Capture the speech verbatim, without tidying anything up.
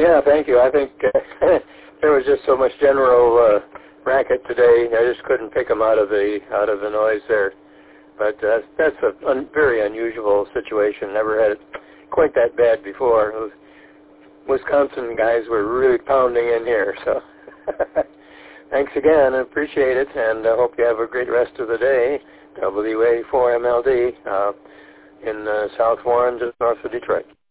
Yeah, thank you. I think uh, there was just so much general uh, racket today. I just couldn't pick them out of the out of the noise there. But uh, that's a un- very unusual situation. Never had it quite that bad before. Those Wisconsin guys were really pounding in here. So thanks again. I appreciate it, and I hope you have a great rest of the day. W A four M L D uh, in uh, South Warren, just north of Detroit.